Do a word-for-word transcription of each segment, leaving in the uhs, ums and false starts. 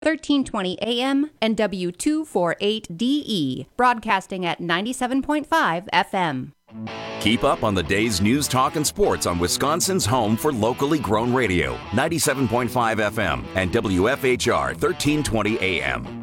thirteen twenty A M and W two forty-eight D E, broadcasting at ninety-seven point five F M. Keep up on the day's news, talk, and sports on Wisconsin's home for locally grown radio, ninety-seven point five F M and W F H R thirteen twenty A M.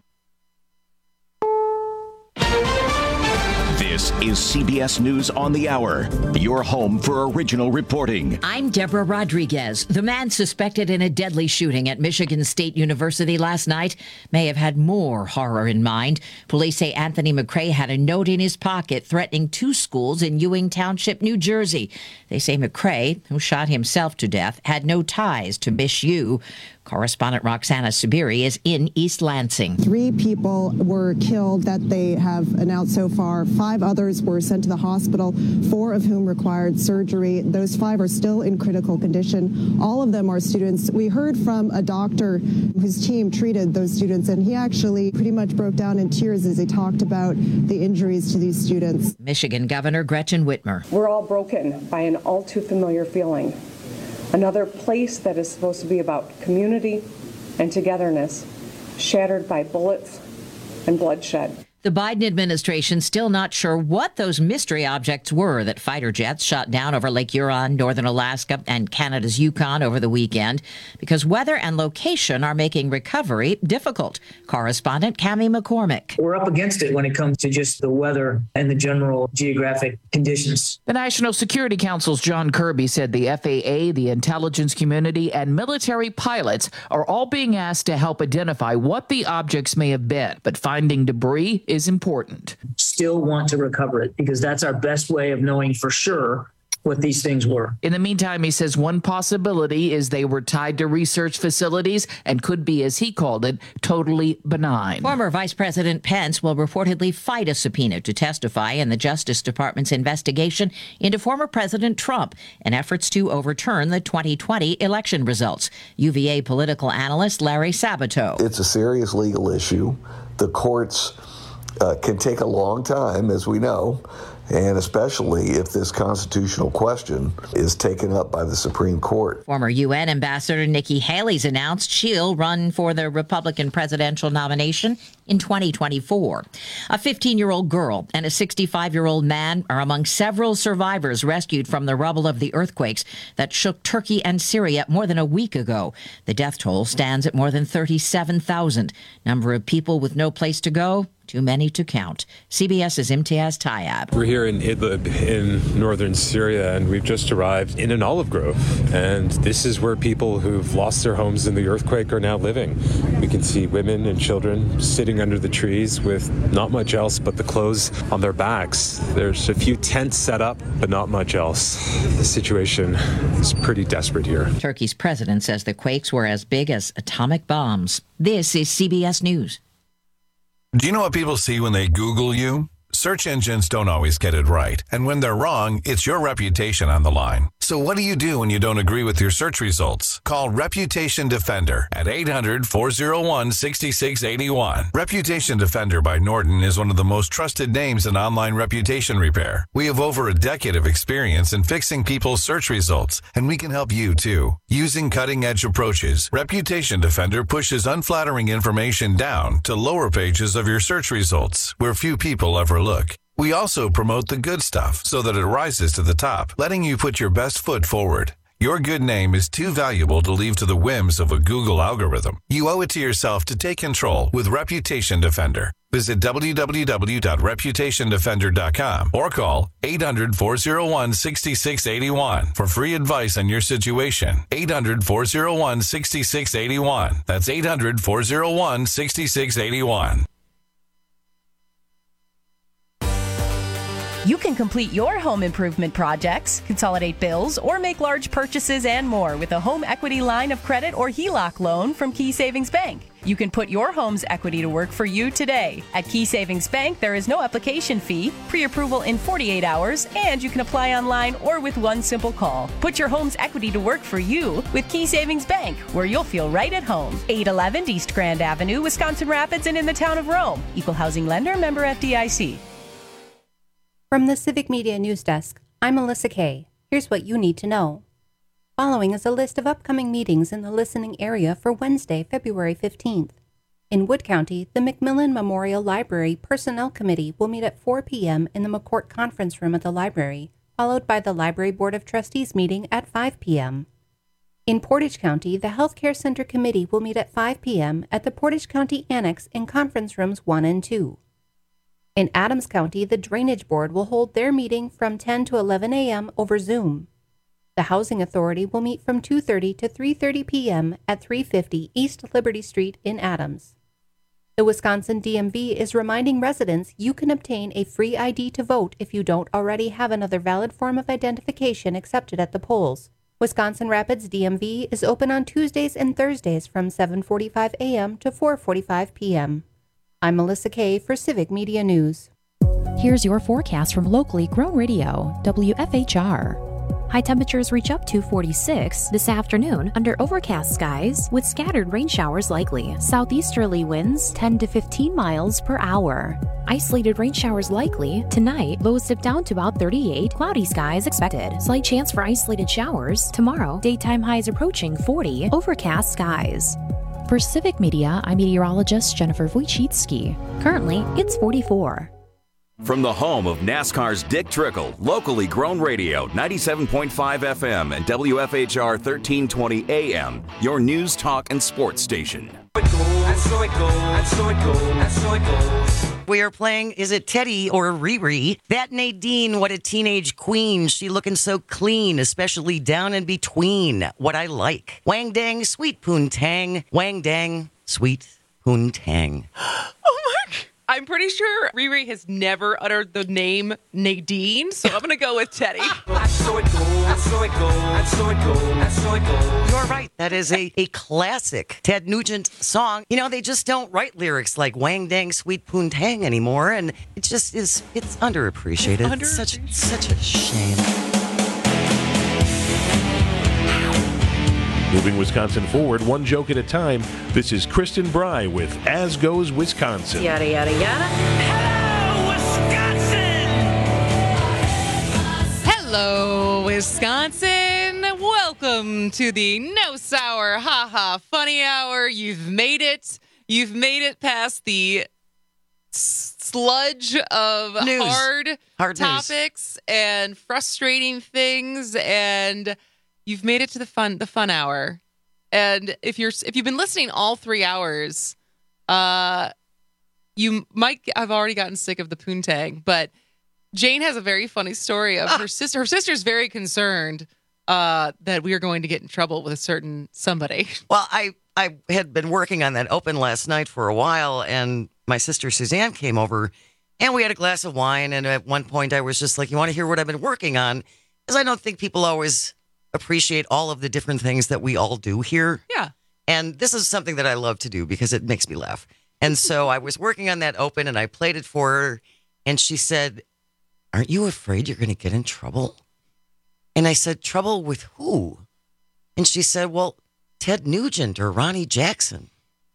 This is C B S News on the Hour, your home for original reporting. I'm Deborah Rodriguez. The man suspected in a deadly shooting at Michigan State University last night may have had more horror in mind. Police say Anthony McCrae had a note in his pocket threatening two schools in Ewing Township, New Jersey. They say McCrae, who shot himself to death, had no ties to Miss U. Correspondent Roxana Sabiri is in East Lansing. Three people were killed that they have announced so far. Five others were sent to the hospital, four of whom required surgery. Those five are still in critical condition. All of them are students. We heard from a doctor whose team treated those students, and he actually pretty much broke down in tears as he talked about the injuries to these students. Michigan Governor Gretchen Whitmer. We're all broken by an all too familiar feeling. Another place that is supposed to be about community and togetherness, shattered by bullets and bloodshed. The Biden administration still not sure what those mystery objects were that fighter jets shot down over Lake Huron, northern Alaska, and Canada's Yukon over the weekend, because weather and location are making recovery difficult. Correspondent Cammie McCormick. We're up against it when it comes to just the weather and the general geographic conditions. The National Security Council's John Kirby said the F A A, the intelligence community, and military pilots are all being asked to help identify what the objects may have been, but finding debris is is important. Still want to recover it because that's our best way of knowing for sure what these things were. In the meantime, he says one possibility is they were tied to research facilities and could be, as he called it, totally benign. Former Vice President Pence will reportedly fight a subpoena to testify in the Justice Department's investigation into former President Trump in efforts to overturn the twenty twenty election results. U V A political analyst Larry Sabato. It's a serious legal issue. The courts Uh, can take a long time, as we know, and especially if this constitutional question is taken up by the Supreme Court. Former U N Ambassador Nikki Haley's announced she'll run for the Republican presidential nomination in twenty twenty-four. A fifteen-year-old girl and a sixty-five-year-old man are among several survivors rescued from the rubble of the earthquakes that shook Turkey and Syria more than a week ago. The death toll stands at more than thirty-seven thousand. Number of people with no place to go? Too many to count. CBS's Imtiaz Tayyab. We're here in Idlib in northern Syria, and we've just arrived in an olive grove. And this is where people who've lost their homes in the earthquake are now living. We can see women and children sitting under the trees with not much else but the clothes on their backs. There's a few tents set up, but not much else. The situation is pretty desperate here. Turkey's president says the quakes were as big as atomic bombs. This is C B S News. Do you know what people see when they Google you? Search engines don't always get it right. And when they're wrong, it's your reputation on the line. So what do you do when you don't agree with your search results? Call Reputation Defender at eight hundred, four oh one, six six eight one. Reputation Defender by Norton is one of the most trusted names in online reputation repair. We have over a decade of experience in fixing people's search results, and we can help you too. Using cutting-edge approaches, Reputation Defender pushes unflattering information down to lower pages of your search results, where few people ever look. We also promote the good stuff so that it rises to the top, letting you put your best foot forward. Your good name is too valuable to leave to the whims of a Google algorithm. You owe it to yourself to take control with Reputation Defender. Visit w w w dot reputation defender dot com or call eight hundred, four oh one, six six eight one for free advice on your situation. eight hundred, four oh one, six six eight one. That's eight hundred, four oh one, six six eight one. You can complete your home improvement projects, consolidate bills, or make large purchases and more with a home equity line of credit or H E L O C loan from Key Savings Bank. You can put your home's equity to work for you today. At Key Savings Bank, there is no application fee, pre-approval in forty-eight hours, and you can apply online or with one simple call. Put your home's equity to work for you with Key Savings Bank, where you'll feel right at home. eight eleven East Grand Avenue, Wisconsin Rapids, and in the town of Rome. Equal housing lender, member F D I C. From the Civic Media News Desk, I'm Melissa Kay. Here's what you need to know. following is a list of upcoming meetings in the listening area for Wednesday, February fifteenth. In Wood County, the McMillan Memorial Library Personnel Committee will meet at four p.m. in the McCourt Conference Room at the library, followed by the Library Board of Trustees meeting at five p.m. In Portage County, the Healthcare Center Committee will meet at five p.m. at the Portage County Annex in Conference Rooms one and two. In Adams County, the Drainage Board will hold their meeting from ten to eleven a.m. over Zoom. The Housing Authority will meet from two thirty to three thirty p.m. at three fifty East Liberty Street in Adams. The Wisconsin D M V is reminding residents you can obtain a free I D to vote if you don't already have another valid form of identification accepted at the polls. Wisconsin Rapids D M V is open on Tuesdays and Thursdays from seven forty-five a.m. to four forty-five p.m. I'm Melissa Kay for Civic Media News. Here's your forecast from locally grown radio, W F H R. High temperatures reach up to forty-six this afternoon under overcast skies with scattered rain showers likely. Southeasterly winds ten to fifteen miles per hour. Isolated rain showers likely. Tonight, lows dip down to about thirty-eight. Cloudy skies expected. Slight chance for isolated showers. Tomorrow, daytime highs approaching forty. Overcast skies. For Civic Media, I'm meteorologist Jennifer Wojcicki. Currently, it's forty-four. From the home of NASCAR's Dick Trickle, locally grown radio, ninety-seven point five F M and W F H R thirteen twenty A M, your news, talk, and sports station. We are playing, is it Teddy or Riri? That Nadine, what a teenage queen. She looking so clean, especially down in between. What I like. Wang dang, sweet poontang. Wang dang, sweet poontang. Oh my God. I'm pretty sure Riri has never uttered the name Nadine, so I'm going to go with Teddy. I saw it go, I saw it go, I saw it go, I saw it go. You're right. That is a, a classic Ted Nugent song. You know, they just don't write lyrics like Wang Dang Sweet Poontang anymore, and it just is, it's underappreciated. It's, under- it's such, such a shame. Moving Wisconsin forward, one joke at a time. This is Kristen Bry with As Goes Wisconsin. Yada, yada, yada. Hello, Wisconsin! Hello, Wisconsin. Welcome to the No Sour Ha Ha Funny Hour. You've made it. You've made it past the sludge of News. hard, hard topics news. and frustrating things, and you've made it to the fun, the fun hour. And if you're, if you've been listening all three hours, uh, you might have already gotten sick of the poontang. But Jane has a very funny story of ah. her sister. Her sister's very concerned uh, that we are going to get in trouble with a certain somebody. Well, I, I had been working on that open last night for a while, and my sister Suzanne came over, and we had a glass of wine. And at one point, I was just like, "You want to hear what I've been working on?" Because I don't think people always appreciate all of the different things that we all do here. Yeah. And this is something that I love to do because it makes me laugh. And so I was working on that open and I played it for her. And she said, "Aren't you afraid you're going to get in trouble?" And I said, "Trouble with who?" And she said, "Well, Ted Nugent or Ronnie Jackson."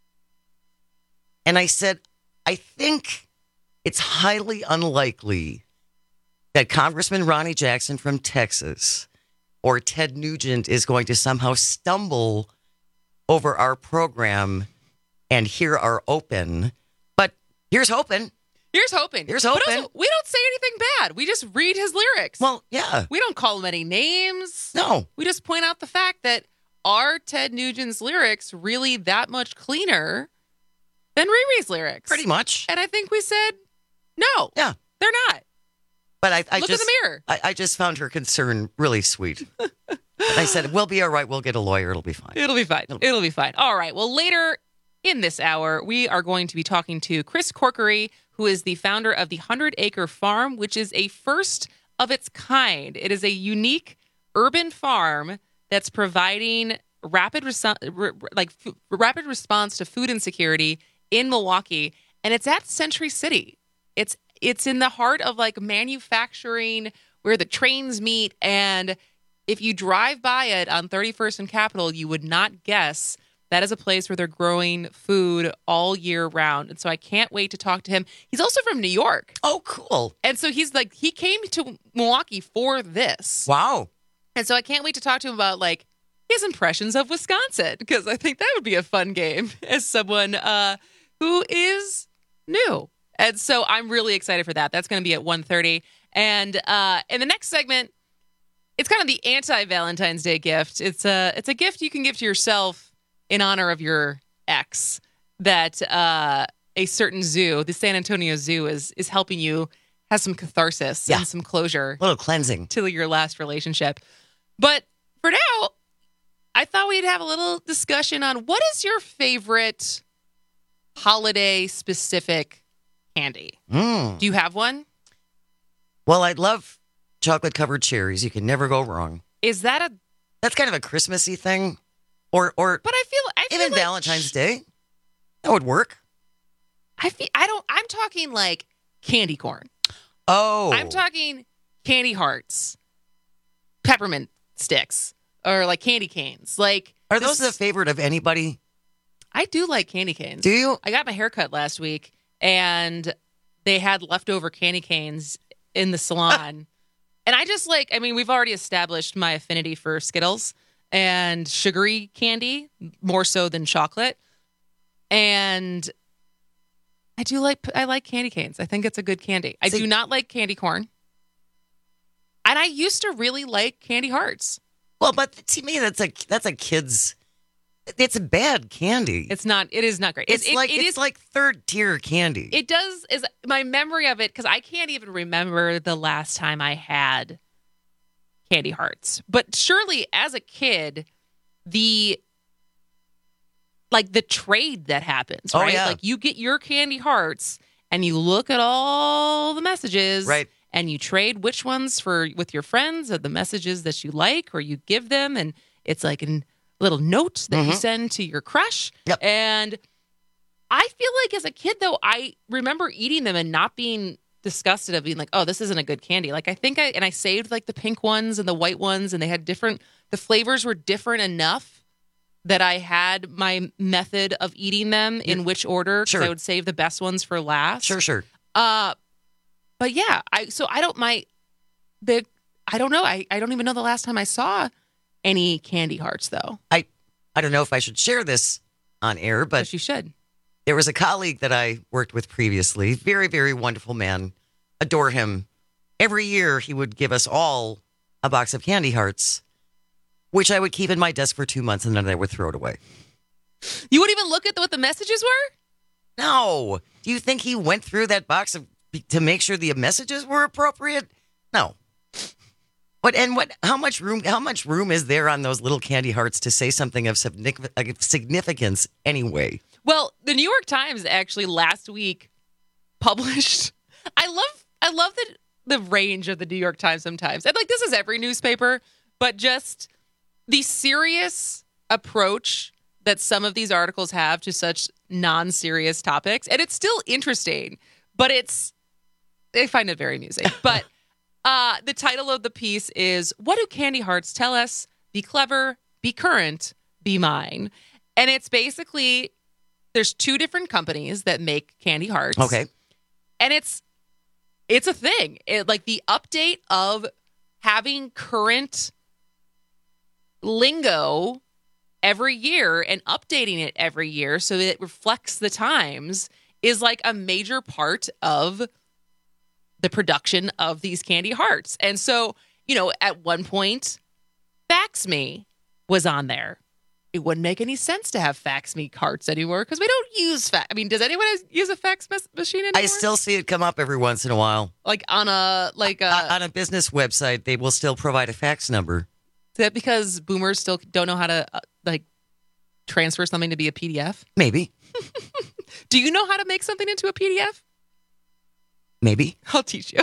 And I said, "I think it's highly unlikely that Congressman Ronnie Jackson from Texas or Ted Nugent is going to somehow stumble over our program and hear our open. But here's hoping. Here's hoping. Here's hoping. But also, we don't say anything bad. We just read his lyrics. Well, yeah. We don't call him any names. No. We just point out the fact that are Ted Nugent's lyrics really that much cleaner than Riri's lyrics? Pretty much. And I think we said, no. Yeah. They're not. But I, I Look just, in the mirror. I, I just found her concern really sweet. I said, "We'll be all right. We'll get a lawyer. It'll be fine. It'll be fine. It'll be, It'll be fine. All right. Well, later in this hour, we are going to be talking to Chris Corkery, who is the founder of the Hundred Acre Farm, which is a first of its kind. It is a unique urban farm that's providing rapid resu- like f- rapid response to food insecurity in Milwaukee, and it's at Century City. It's It's in the heart of like manufacturing where the trains meet. And if you drive by it on thirty-first and Capitol, you would not guess that is a place where they're growing food all year round. And so I can't wait to talk to him. He's also from New York. Oh, cool. And so he's like, he came to Milwaukee for this. Wow. And so I can't wait to talk to him about like his impressions of Wisconsin, because I think that would be a fun game as someone uh, who is new. And so I'm really excited for that. That's going to be at one thirty. And uh, in the next segment, it's kind of the anti-Valentine's Day gift. It's a, it's a gift you can give to yourself in honor of your ex that uh, a certain zoo, the San Antonio Zoo, is is helping you have some catharsis Yeah. and some closure. A little cleansing. To your last relationship. But for now, I thought we'd have a little discussion on what is your favorite holiday-specific candy? Mm. Do you have one? Well, I love chocolate-covered cherries. You can never go wrong. Is that a... That's kind of a Christmassy thing. Or, or But I feel... I feel even like Valentine's Day. That would work. I feel... I don't... I'm talking like candy corn. Oh. I'm talking candy hearts, peppermint sticks, or like candy canes. Like, Are those the favorite of anybody? I do like candy canes. Do you? I got my hair cut last week, and they had leftover candy canes in the salon. And I just like, I mean, we've already established my affinity for Skittles and sugary candy, more so than chocolate. And I do like, I like candy canes. I think it's a good candy. I See- do not like candy corn. And I used to really like candy hearts. Well, but to me, that's a that's a kid's. It's a bad candy. It's not. It is not great. It's it, like it it's is, like third tier candy. It does is my memory of it, because I can't even remember the last time I had candy hearts. But surely, as a kid, the like the trade that happens, Oh, right? yeah. Like you get your candy hearts and you look at all the messages, Right. And you trade which ones for with your friends of the messages that you like, or you give them, and it's like a little note that you Mhm. send to your crush. Yep. And I feel like as a kid, though, I remember eating them and not being disgusted of being like, oh, this isn't a good candy. Like I think I, and I saved like the pink ones and the white ones, and they had different, the flavors were different enough that I had my method of eating them in which order. 'Cause Sure. I would save the best ones for last. Sure, sure. Uh, but yeah, I, so I don't, my, the, I don't know. I, I don't even know the last time I saw any candy hearts though. I I don't know if I should share this on air, but But you should. there was a colleague that I worked with previously. Very, very wonderful man. Adore him. Every year he would give us all a box of candy hearts, which I would keep in my desk for two months and then I would throw it away. You wouldn't even look at what the messages were? No. Do you think he went through that box of, to make sure the messages were appropriate? No. What and what? How much room? How much room is there on those little candy hearts to say something of signific- of significance anyway? Well, the New York Times actually last week published. I love, I love the the range of the New York Times sometimes. And like this is every newspaper, but just the serious approach that some of these articles have to such non-serious topics, and it's still interesting, but it's I find it very amusing. But uh, the title of the piece is "What Do Candy Hearts Tell Us? Be Clever, Be Current, Be Mine," and it's basically there's two different companies that make candy hearts. Okay. And it's it's a thing. It, like the update of having current lingo every year and updating it every year so that it reflects the times is like a major part of the production of these candy hearts. And so, you know, at one point, Fax Me was on there. It wouldn't make any sense to have Fax Me hearts anymore because we don't use fax. I mean, does anyone use a fax mes- machine anymore? I still see it come up every once in a while. Like on a, like a, Uh, on a business website, they will still provide a fax number. is that because boomers still don't know how to uh, like transfer something to be a P D F? Maybe. Do you know how to make something into a P D F? Maybe. I'll teach you.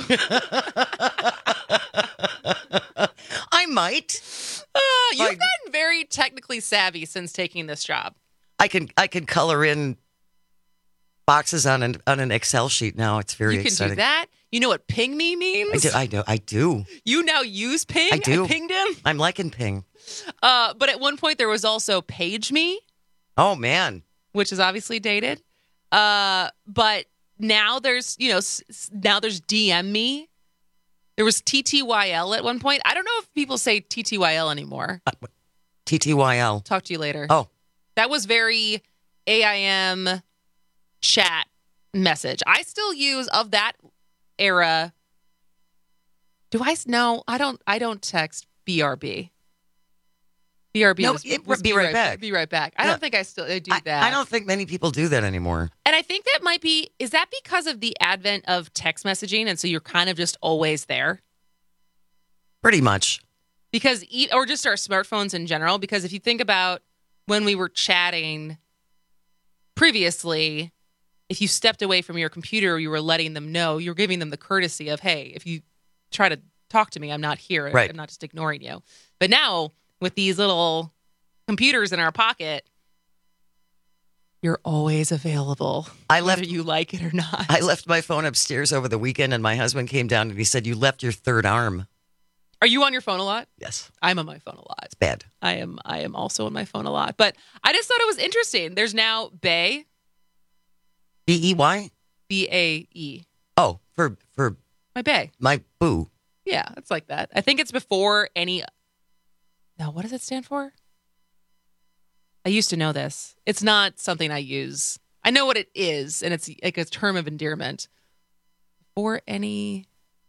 I might. Uh, you've Like- gotten very technically savvy since taking this job. I can I can color in boxes on an on an Excel sheet now. It's very You can exciting. do that. You know what ping me means? I do. I do. I do. You now use ping? I do. pinged him. I'm liking Ping. Uh, but at one point there was also page me, Oh man. which is obviously dated. Uh, but now there's, you know, s- s- now there's D M me. There was T T Y L at one point. I don't know if people say T T Y L anymore. T T Y L. Talk to you later. Oh. That was very A I M chat message. I still use of that era. Do I? No, I don't. I don't text B R B. B R B No, was, it- was be right back. Be right back. I Yeah. don't think I still I do I, that. I don't think many people do that anymore. And I think that might be, is that because of the advent of text messaging? And so you're kind of just always there? Pretty much. Because, e- or just our smartphones in general, because if you think about when we were chatting previously, if you stepped away from your computer, you were letting them know, you're giving them the courtesy of, hey, if you try to talk to me, I'm not here. Right. I'm not just ignoring you. But now with these little computers in our pocket, you're always available. I left, whether you like it or not. I left my phone upstairs over the weekend, and my husband came down and he said, "You left your third arm." Are you on your phone a lot? Yes. I'm on my phone a lot. It's bad. I am I am also on my phone a lot. But I just thought it was interesting. There's now Bae. B E Y? B A E. Oh, for for My Bae. my boo. Yeah, it's like that. I think it's before any. Now, what does it stand for? I used to know this. It's not something I use. I know what it is, and it's like a term of endearment. Or any.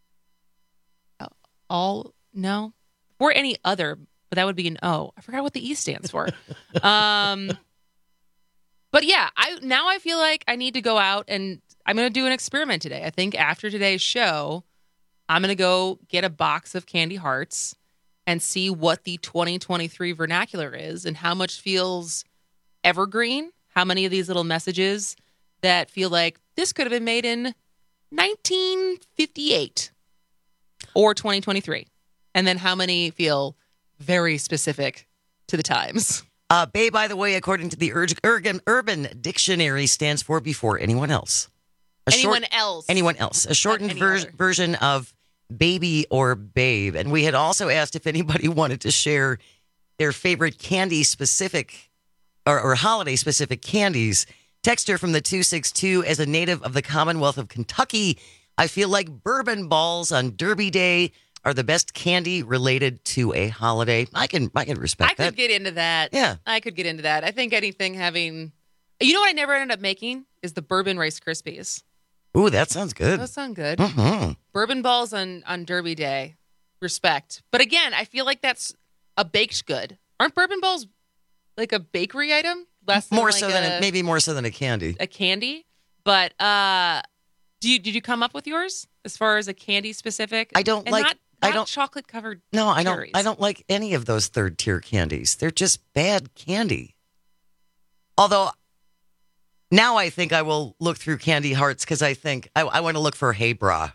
All. No. Or any other, but that would be an O. I forgot what the E stands for. um. But yeah, I now I feel like I need to go out and I'm going to do an experiment today. I think after today's show, I'm going to go get a box of candy hearts and see what the twenty twenty-three vernacular is and how much feels evergreen, how many of these little messages that feel like this could have been made in nineteen fifty-eight or twenty twenty-three. And then how many feel very specific to the times. Uh, Bae, by the way, according to the Urg- Urban, Urban Dictionary, stands for before anyone else. A Anyone short- else. Anyone else. A shortened any ver- other. version of baby or babe. And we had also asked if anybody wanted to share their favorite candy specific or, or holiday specific candies. Texter from the two six two, as a native of the Commonwealth of Kentucky, I feel like bourbon balls on Derby Day are the best candy related to a holiday. I can I can respect I could that. get into that. Yeah. I could get into that. I think anything having... You know what I never ended up making? Is the bourbon Rice Krispies. Ooh, that sounds good. Those sound good. Mhm. Bourbon balls on, on Derby Day. Respect. But again, I feel like that's a baked good. Aren't bourbon balls like a bakery item? Less than More like so a, than a, maybe more so than a candy. a candy. But uh, do you did you come up with yours as far as a candy specific? I don't And like- Not, I not don't- chocolate covered. No, I don't. cherries. I don't like any of those third tier candies. They're just bad candy. Although now I think I will look through candy hearts because I think I, I want to look for Hey Bra.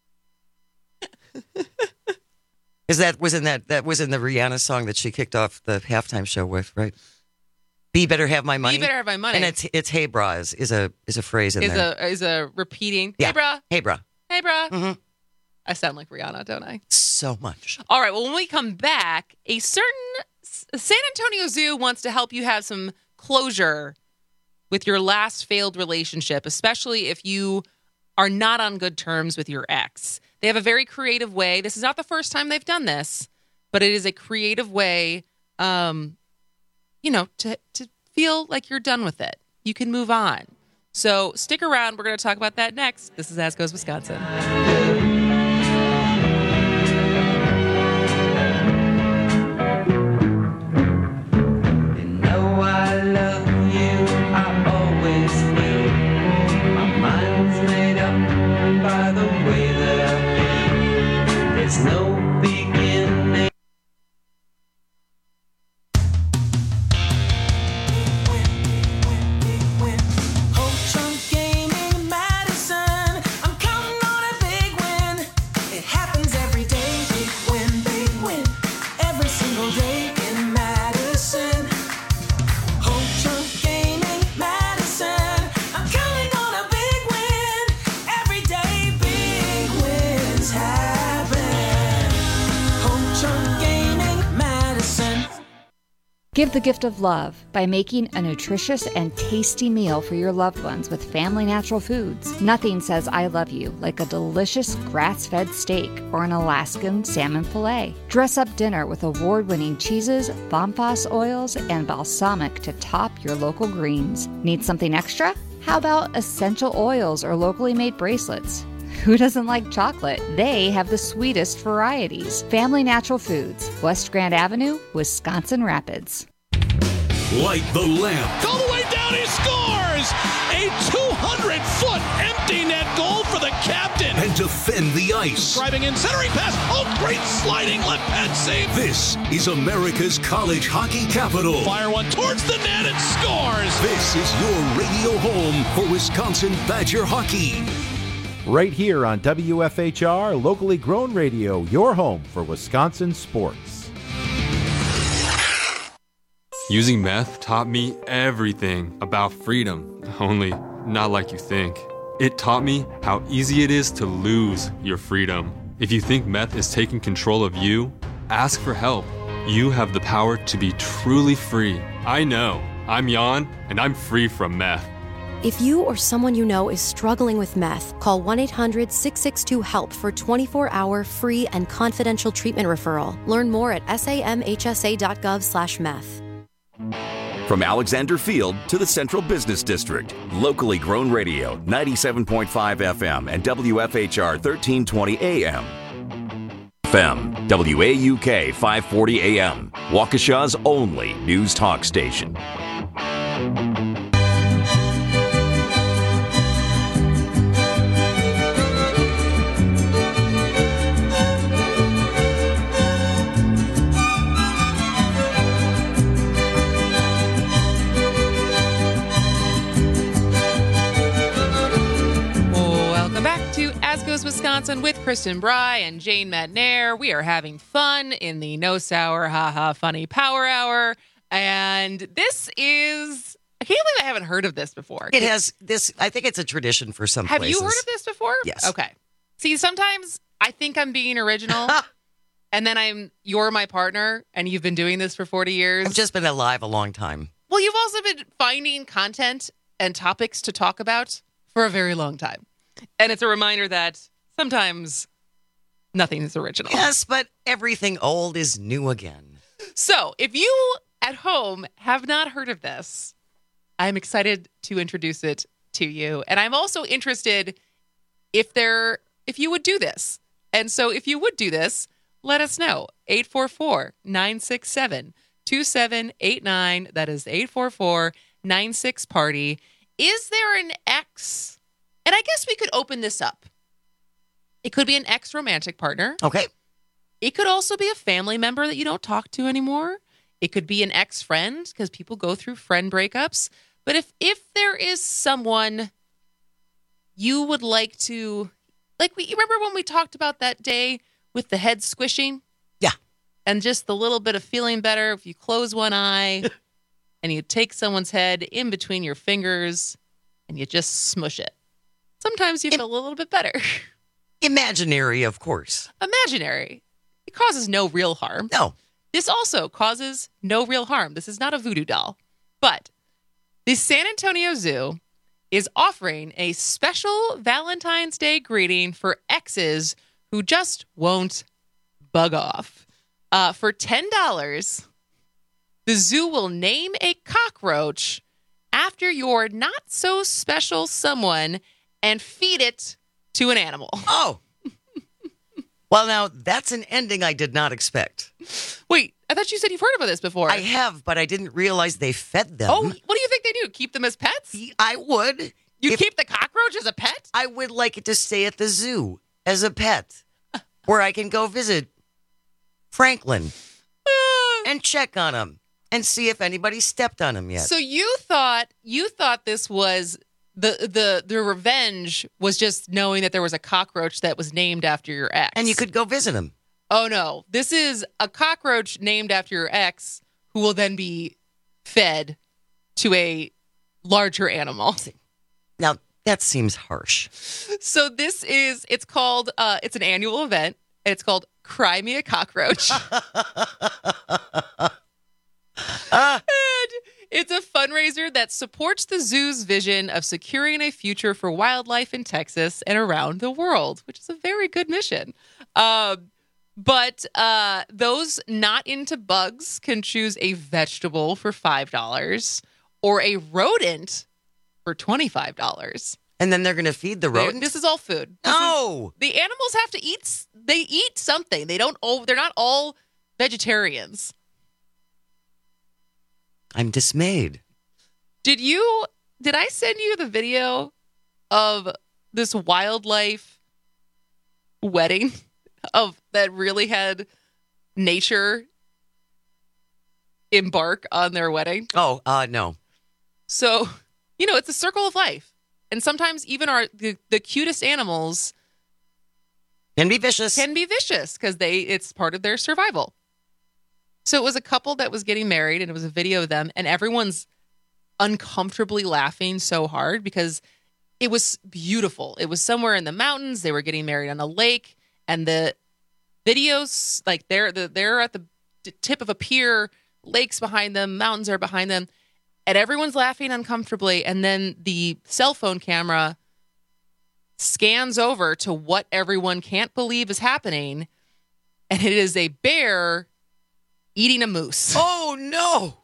Because that was in that that was in the Rihanna song that she kicked off the halftime show with, right? Be better have my money. You better have my money. And it's it's Hey Bra is, is a is a phrase in is there. a is a repeating. Yeah. Hey, brah. Hey Bra. Hey, brah. Mm-hmm. I sound like Rihanna, don't I? So much. All right. Well, when we come back, a certain San Antonio Zoo wants to help you have some closure with your last failed relationship, especially if you are not on good terms with your ex. They have a very creative way. This is not the first time they've done this, but it is a creative way, um, you know, to, to feel like you're done with it. You can move on. So stick around. We're going to talk about that next. This is As Goes Wisconsin. know I love you, I always will. My mind's made up by the way that I feel. There's no beginning. Home Trunk game in Madison. I'm counting on a big win Give the gift of love by making a nutritious and tasty meal for your loved ones with Family Natural Foods. Nothing says I love you like a delicious grass-fed steak or an Alaskan salmon fillet. Dress up dinner with award-winning cheeses, Bonfos oils, and balsamic to top your local greens. Need something extra? How about essential oils or locally made bracelets? Who doesn't like chocolate? They have the sweetest varieties. Family Natural Foods, West Grand Avenue, Wisconsin Rapids. Light the lamp. All the way down, he scores! A two hundred foot empty net goal for the captain. And defend the ice. Driving in, centering pass. Oh, great sliding left pad save. This is America's college hockey capital. Fire one towards the net and scores. This is your radio home for Wisconsin Badger hockey. Right here on W F H R, locally grown radio, your home for Wisconsin sports. Using meth taught me everything about freedom, only not like you think. It taught me how easy it is to lose your freedom. If you think meth is taking control of you, ask for help. You have the power to be truly free. I know. I'm Jan, and I'm free from meth. If you or someone you know is struggling with meth, call one eight hundred six six two HELP for twenty-four hour free and confidential treatment referral. Learn more at samhsa.gov slash meth. From Alexander Field to the Central Business District, locally grown radio, ninety-seven point five F M and W F H R thirteen twenty A M. F M, W A U K five forty A M, Waukesha's only news talk station. Wisconsin with Kristen Bry and Jane Madnair. We are having fun in the No Sour Haha Funny Power Hour. And this is, I can't believe I haven't heard of this before. It has this, I think it's a tradition for some Have places. you heard of this before? Yes. Okay. See, sometimes I think I'm being original and then I'm, you're my partner and you've been doing this for forty years. I've just been alive a long time. Well, you've also been finding content and topics to talk about for a very long time. And it's a reminder that sometimes nothing is original. Yes, but everything old is new again. So if you at home have not heard of this, I'm excited to introduce it to you. And I'm also interested if there, if you would do this. And so if you would do this, let us know. eight four four, nine six seven, two seven eight nine. That is eight four four, nine six, party. Is there an ex? And I guess we could open this up. It could be an ex-romantic partner. Okay. It could also be a family member that you don't talk to anymore. It could be an ex-friend because people go through friend breakups. But if if there is someone you would like to, like we, you remember when we talked about that day with the head squishing? Yeah. And just the little bit of feeling better if you close one eye and you take someone's head in between your fingers and you just smush it. Sometimes you feel a little bit better. Imaginary, of course. Imaginary. It causes no real harm. No. This also causes no real harm. This is not a voodoo doll. But the San Antonio Zoo is offering a special Valentine's Day greeting for exes who just won't bug off. Uh, for ten dollars, the zoo will name a cockroach after your not-so-special someone and feed it to an animal. Oh. Well, now, that's an ending I did not expect. Wait, I thought you said you've heard about this before. I have, but I didn't realize they fed them. Oh, what do you think they do? Keep them as pets? I would. You'd keep the cockroach as a pet? I would like it to stay at the zoo as a pet, where I can go visit Franklin and check on him and see if anybody stepped on him yet. So you thought you thought this was the the the revenge was just knowing that there was a cockroach that was named after your ex. And you could go visit him. Oh no. This is a cockroach named after your ex who will then be fed to a larger animal. Now, that seems harsh. So this is it's called uh it's an annual event and it's called Cry Me a Cockroach. And it's a fundraiser that supports the zoo's vision of securing a future for wildlife in Texas and around the world, which is a very good mission. Um, but uh, those not into bugs can choose a vegetable for five dollars or a rodent for twenty-five dollars. And then they're going to feed the rodent? This is all food. This no! Is, the animals have to eat, they eat something. They don't, oh, they're not all vegetarians. I'm dismayed. Did you, did I send you the video of this wildlife wedding of that really had nature embark on their wedding? Oh, uh, no. So, you know, it's a circle of life. And sometimes even our the, the cutest animals can be vicious. Can be vicious because they it's part of their survival. So it was a couple that was getting married, and it was a video of them, and everyone's uncomfortably laughing so hard because it was beautiful. It was somewhere in the mountains. They were getting married on a lake, and the videos, like they're the, they're at the tip of a pier, lakes behind them, mountains are behind them, and everyone's laughing uncomfortably. And then the cell phone camera scans over to what everyone can't believe is happening, and it is a bear eating a moose. Oh, no.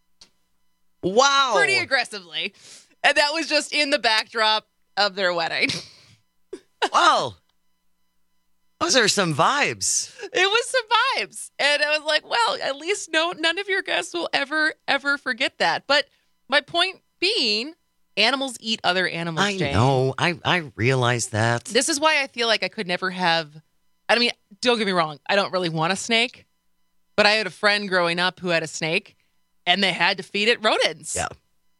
Wow. Pretty aggressively. And that was just in the backdrop of their wedding. Wow. Those are some vibes. It was some vibes. And I was like, well, at least no, none of your guests will ever, ever forget that. But my point being, animals eat other animals, I Jane. know. I, I realize that. This is why I feel like I could never have... I mean, don't get me wrong. I don't really want a snake. But I had a friend growing up who had a snake, and they had to feed it rodents. Yeah.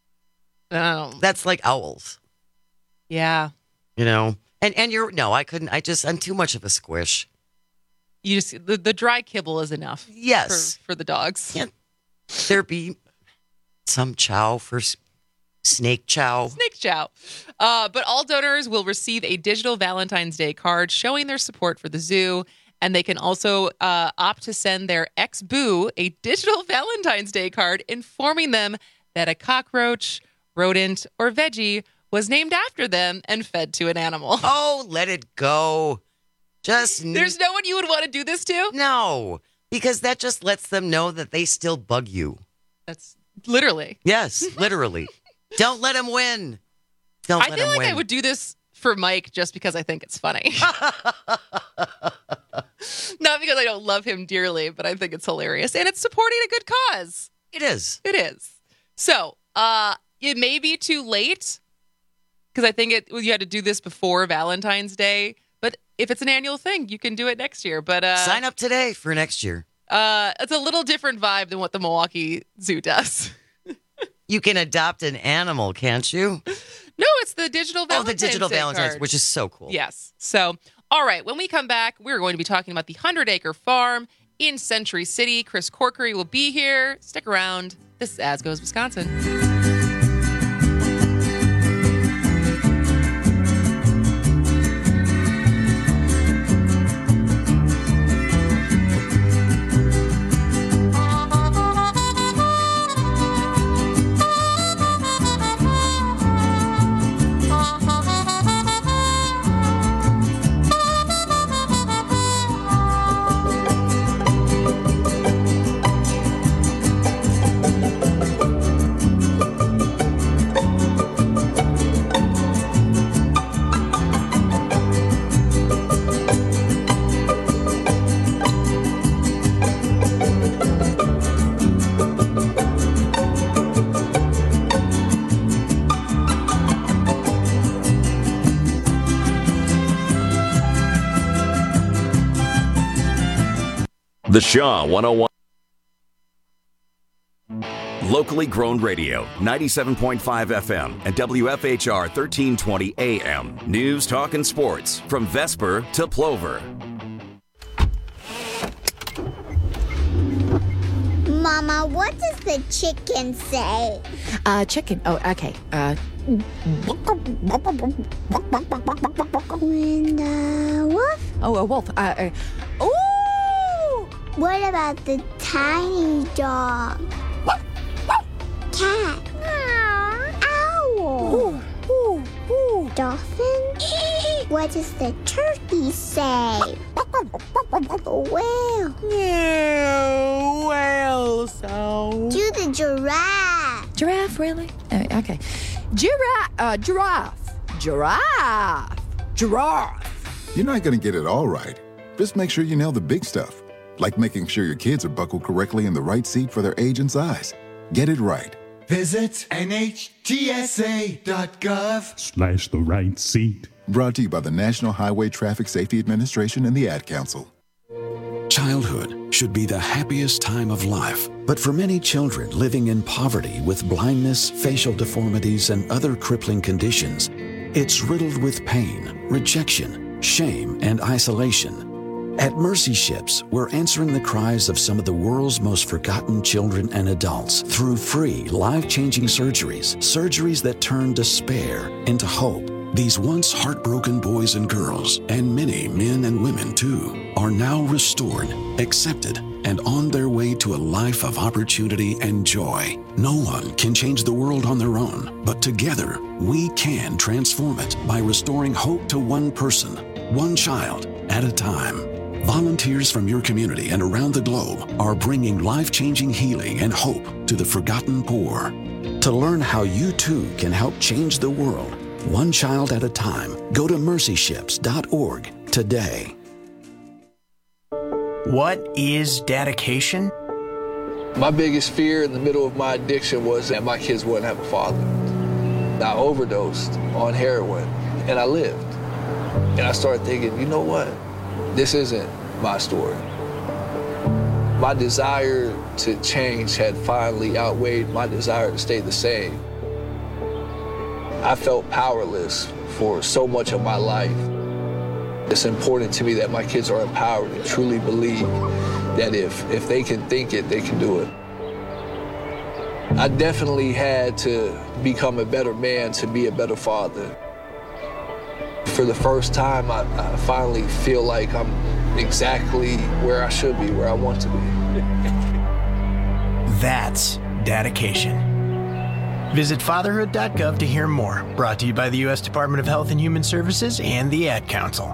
Um, That's like owls. Yeah. You know? And and you're, no, I couldn't, I just, I'm too much of a squish. You just, the, the dry kibble is enough. Yes. For, for the dogs. Can't there be some chow for s- snake chow? Snake chow. Uh, but all donors will receive a digital Valentine's Day card showing their support for the zoo. And they can also uh, opt to send their ex-boo a digital Valentine's Day card informing them that a cockroach, rodent, or veggie was named after them and fed to an animal. Oh, let it go. Just There's no one you would want to do this to? No, because that just lets them know that they still bug you. That's literally. Yes, literally. Don't let them win. Don't I let feel them like win. I would do this for Mike just because I think it's funny. Not because I don't love him dearly, but I think it's hilarious. And it's supporting a good cause. It is. It is. So, uh, it may be too late because I think it you had to do this before Valentine's Day. But if it's an annual thing, you can do it next year. But uh, sign up today for next year. Uh, it's a little different vibe than what the Milwaukee Zoo does. You can adopt an animal, can't you? No, it's the digital Valentine's Oh, the digital Day Valentine's, card. which is so cool. Yes. So, all right. When we come back, we're going to be talking about the Hundred Acre Farm in Century City. Chris Corkery will be here. Stick around. This is As Goes Wisconsin. The Shaw one oh one. Locally grown radio, ninety-seven point five F M and W F H R thirteen twenty A M. News, talk, and sports from Vesper to Plover. Mama, what does the chicken say? Uh, chicken. Oh, okay. Uh. When the wolf? Oh, a wolf. Uh. uh ooh! What about the tiny dog? cat. Owl. Ooh, ooh, ooh. Dolphin. What does the turkey say? Whale. Yeah, whale sound. Do the giraffe. Giraffe, really? Oh, okay. Giraffe, uh, giraffe, giraffe, giraffe. You're not going to get it all right. Just make sure you nail the big stuff, like making sure your kids are buckled correctly in the right seat for their age and size. Get it right. Visit N H T S A dot gov slash the right seat. Brought to you by the National Highway Traffic Safety Administration and the Ad Council. Childhood should be the happiest time of life, but for many children living in poverty with blindness, facial deformities, and other crippling conditions, it's riddled with pain, rejection, shame, and isolation. At Mercy Ships, we're answering the cries of some of the world's most forgotten children and adults through free, life-changing surgeries, surgeries that turn despair into hope. These once heartbroken boys and girls, and many men and women too, are now restored, accepted, and on their way to a life of opportunity and joy. No one can change the world on their own, but together we can transform it by restoring hope to one person, one child at a time. Volunteers from your community and around the globe are bringing life-changing healing and hope to the forgotten poor. To learn how you too can help change the world, one child at a time, go to mercy ships dot org today. What is dedication? My biggest fear in the middle of my addiction was that my kids wouldn't have a father. I overdosed on heroin, and I lived. And I started thinking, you know what? This isn't my story. My desire to change had finally outweighed my desire to stay the same. I felt powerless for so much of my life. It's important to me that my kids are empowered and truly believe that if, if they can think it, they can do it. I definitely had to become a better man to be a better father. For the first time, I, I finally feel like I'm exactly where I should be, where I want to be. That's dedication. Visit fatherhood dot gov to hear more. Brought to you by the U S Department of Health and Human Services and the Ad Council.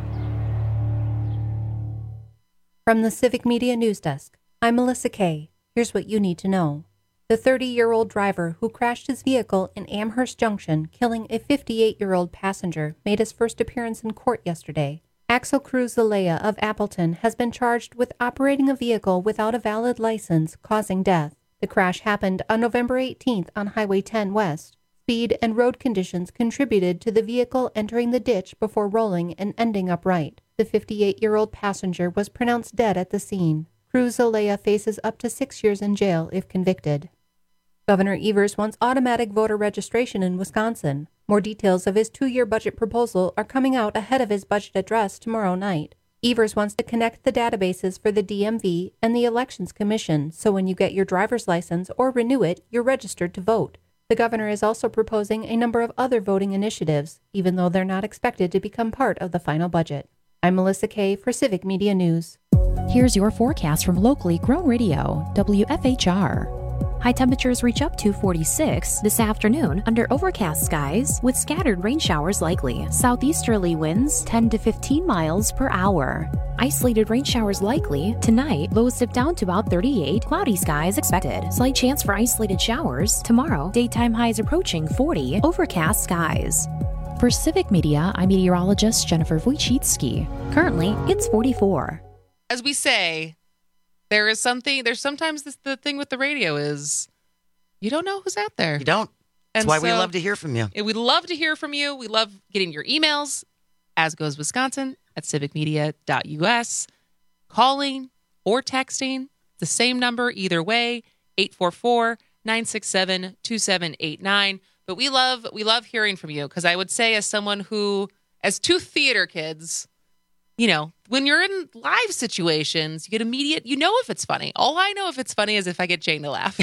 From the Civic Media News Desk, I'm Melissa Kay. Here's what you need to know. The thirty-year-old driver who crashed his vehicle in Amherst Junction, killing a fifty-eight-year-old passenger, made his first appearance in court yesterday. Axel Cruz Zelaya of Appleton has been charged with operating a vehicle without a valid license, causing death. The crash happened on November eighteenth on Highway ten West. Speed and road conditions contributed to the vehicle entering the ditch before rolling and ending upright. The fifty-eight-year-old passenger was pronounced dead at the scene. Cruz Zelaya faces up to six years in jail if convicted. Governor Evers wants automatic voter registration in Wisconsin. More details of his two-year budget proposal are coming out ahead of his budget address tomorrow night. Evers wants to connect the databases for the D M V and the Elections Commission, so when you get your driver's license or renew it, you're registered to vote. The governor is also proposing a number of other voting initiatives, even though they're not expected to become part of the final budget. I'm Melissa Kay for Civic Media News. Here's your forecast from locally grown radio, W F H R. High temperatures reach up to forty-six this afternoon under overcast skies with scattered rain showers likely. Southeasterly winds ten to fifteen miles per hour. Isolated rain showers likely. Tonight, lows dip down to about thirty-eight. Cloudy skies expected. Slight chance for isolated showers. Tomorrow, daytime highs approaching forty. Overcast skies. For Civic Media, I'm meteorologist Jennifer Wojcicki. Currently, it's forty-four. As we say, there is something, there's sometimes this, the thing with the radio is you don't know who's out there. You don't. That's And why we so- love to hear from you. And we love to hear from you. We love getting your emails, as goes Wisconsin at civic media dot U S. Calling or texting, the same number either way, eight four four, nine six seven, two seven eight nine. But we love we love hearing from you because I would say as someone who, as two theater kids, you know, when you're in live situations, you get immediate, you know if it's funny. All I know if it's funny is if I get Jane to laugh.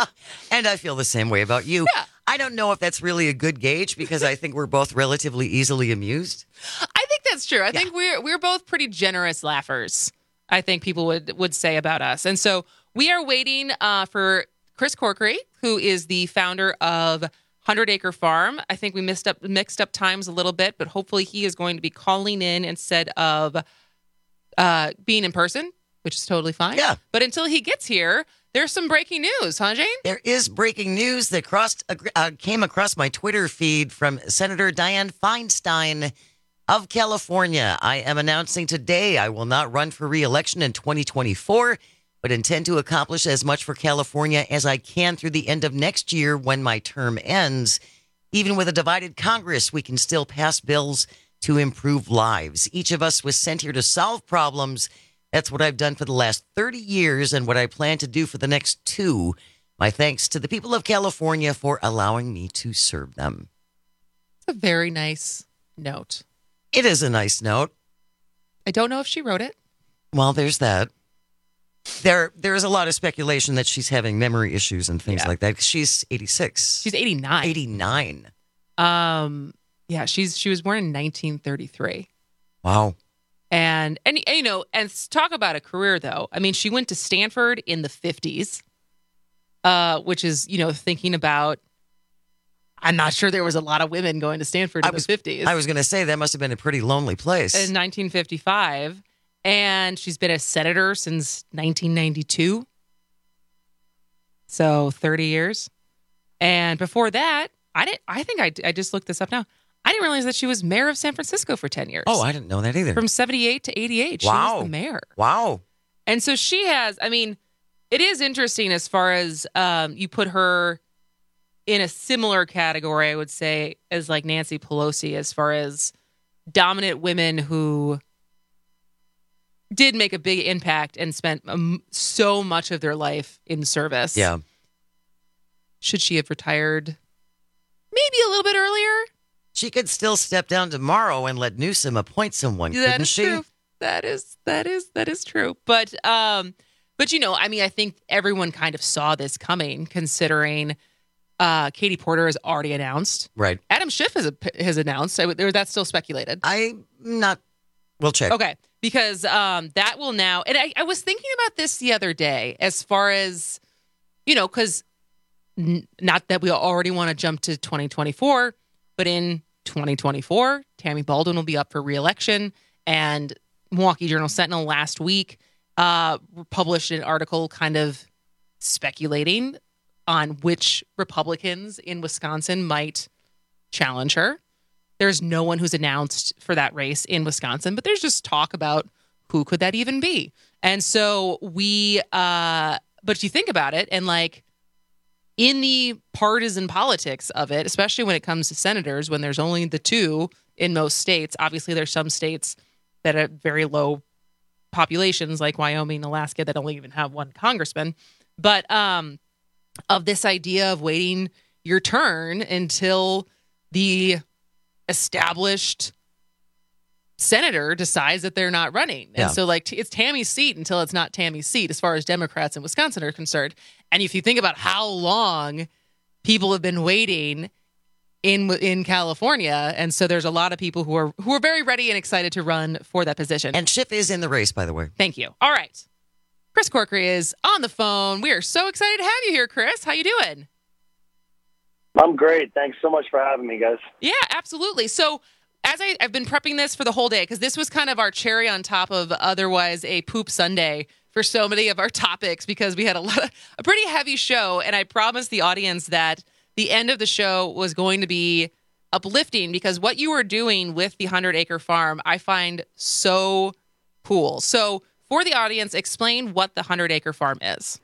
And I feel the same way about you. Yeah. I don't know if that's really a good gauge because I think we're both relatively easily amused. I think that's true. I think we're we're both pretty generous laughers, I think people would, would say about us. And so we are waiting uh, for Chris Corkery, who is the founder of Hundred Acre Farm. I think we mixed up mixed up times a little bit, but hopefully he is going to be calling in instead of uh, being in person, which is totally fine. Yeah. But until he gets here, there's some breaking news, huh, Jane? There is breaking news that crossed uh, came across my Twitter feed from Senator Dianne Feinstein of California. I am announcing today I will not run for re-election in twenty twenty-four, but intend to accomplish as much for California as I can through the end of next year when my term ends. Even with a divided Congress, we can still pass bills to improve lives. Each of us was sent here to solve problems. That's what I've done for the last thirty years and what I plan to do for the next two. My thanks to the people of California for allowing me to serve them. It's a very nice note. It is a nice note. I don't know if she wrote it. Well, there's that. There, there is a lot of speculation that she's having memory issues and things Yeah. like that. She's eighty-six. She's eighty-nine. eighty-nine. Um, yeah, she's she was born in nineteen thirty-three. Wow. And, and, you know, and talk about a career, though. I mean, she went to Stanford in the fifties, uh, which is, you know, thinking about, I'm not sure there was a lot of women going to Stanford in I was, the fifties. I was going to say that must have been a pretty lonely place. In nineteen fifty-five. And she's been a senator since nineteen ninety-two. So thirty years. And before that, I didn't, I think I, I just looked this up now. I didn't realize that she was mayor of San Francisco for ten years. Oh, I didn't know that either. From seventy-eight to eighty-eight, she Wow. was the mayor. Wow. And so she has, I mean, it is interesting as far as um, you put her in a similar category, I would say, as like Nancy Pelosi, as far as dominant women who did make a big impact and spent um, so much of their life in service. Yeah. Should she have retired maybe a little bit earlier? She could still step down tomorrow and let Newsom appoint someone, That couldn't is she? true. That is that is that is true. But um, but you know, I mean, I think everyone kind of saw this coming, considering uh, Katie Porter has already announced. Right. Adam Schiff has has announced. I, would- or that's still speculated. I'm not. We'll check. Okay, because um, that will now. And I, I was thinking about this the other day, as far as you know, because n- not that we already want to jump to twenty twenty-four, but in twenty twenty-four, Tammy Baldwin will be up for re-election, and Milwaukee Journal Sentinel last week uh, published an article kind of speculating on which Republicans in Wisconsin might challenge her. There's no one who's announced for that race in Wisconsin, but there's just talk about who could that even be. And so we, uh, but you think about it, and like in the partisan politics of it, especially when it comes to senators, when there's only the two in most states, obviously there's some states that have very low populations like Wyoming, Alaska, that only even have one congressman. But um, of this idea of waiting your turn until the established senator decides that they're not running. And Yeah. so like t- it's Tammy's seat until it's not Tammy's seat as far as Democrats in Wisconsin are concerned. And if you think about how long people have been waiting in in California, and so there's a lot of people who are who are very ready and excited to run for that position. And Schiff is in the race, by the way. Thank you. All right. Chris Corkery is on the phone. We are so excited to have you here, Chris. How you doing? I'm great. Thanks so much for having me, guys. Yeah, absolutely. So as I, I've been prepping this for the whole day, because this was kind of our cherry on top of otherwise a poop Sunday for so many of our topics, because we had a lot of, a pretty heavy show, and I promised the audience that the end of the show was going to be uplifting, because what you were doing with the Hundred Acre Farm, I find so cool. So for the audience, explain what the Hundred Acre Farm is.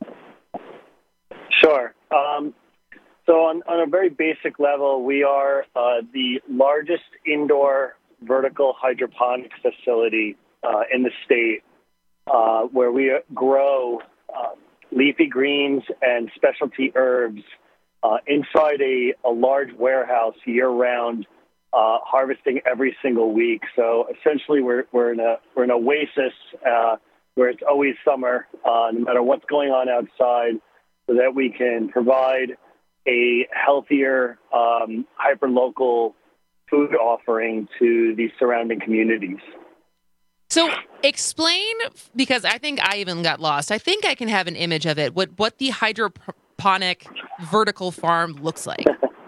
Sure. Um, so on, on a very basic level, we are uh, the largest indoor vertical hydroponic facility uh, in the state, uh, where we grow uh, leafy greens and specialty herbs uh, inside a, a large warehouse year-round, uh, harvesting every single week. So essentially, we're we're in a we're an oasis uh, where it's always summer, uh, no matter what's going on outside, so that we can provide a healthier, um, hyper-local food offering to the surrounding communities. So explain, because I think I even got lost. I think I can have an image of it. What what the hydroponic hydroponic vertical farm looks like?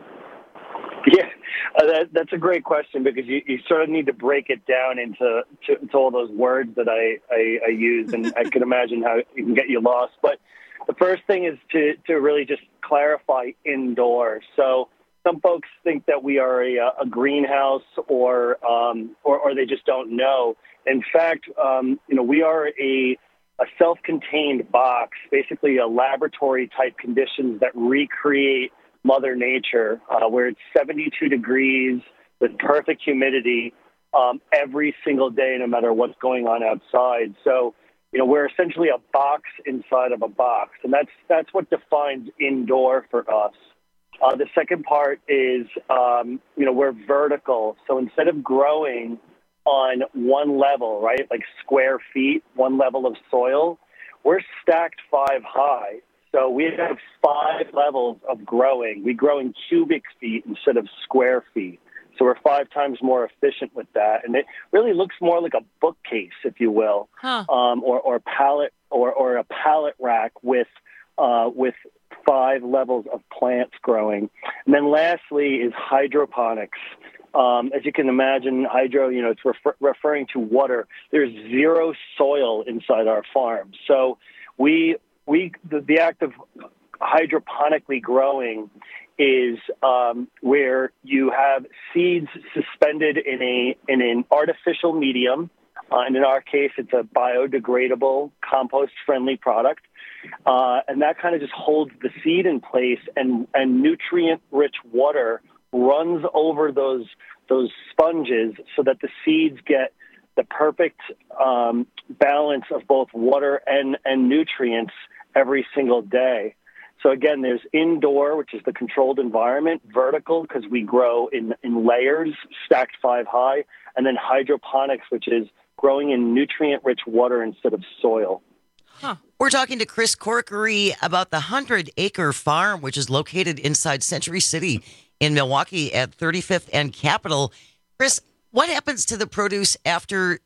Yeah, uh, that, that's a great question because you, you sort of need to break it down into to, to all those words that I, I, I use, and I can imagine how it can get you lost. But the first thing is to, to really just clarify indoor. So some folks think that we are a, a greenhouse or, um, or or they just don't know. In fact, um, you know, we are a a self-contained box, basically a laboratory-type conditions that recreate Mother Nature, uh, where it's seventy-two degrees with perfect humidity um, every single day, no matter what's going on outside. So, you know, we're essentially a box inside of a box, and that's that's what defines indoor for us. Uh, the second part is, um, you know, we're vertical. So instead of growing on one level, right, like square feet, one level of soil, we're stacked five high. So we have five levels of growing. We grow in cubic feet instead of square feet. So we're five times more efficient with that. And it really looks more like a bookcase, if you will, huh. um, or, or pallet or, or a pallet rack with uh, with five levels of plants growing. And then lastly is hydroponics. Um, as you can imagine, hydro, you know, it's refer- referring to water. There's zero soil inside our farm. So we, we the, the act of hydroponically growing is um, where you have seeds suspended in a in an artificial medium. Uh, and in our case, it's a biodegradable, compost-friendly product. Uh, and that kind of just holds the seed in place, and, and nutrient-rich water runs over those those sponges so that the seeds get the perfect um, balance of both water and, and nutrients every single day. So again, there's indoor, which is the controlled environment, vertical, because we grow in, in layers, stacked five high, and then hydroponics, which is growing in nutrient-rich water instead of soil. Huh. We're talking to Chris Corkery about the hundred acre farm, which is located inside Century City in Milwaukee at thirty-fifth and Capitol. Chris, what happens to the produce after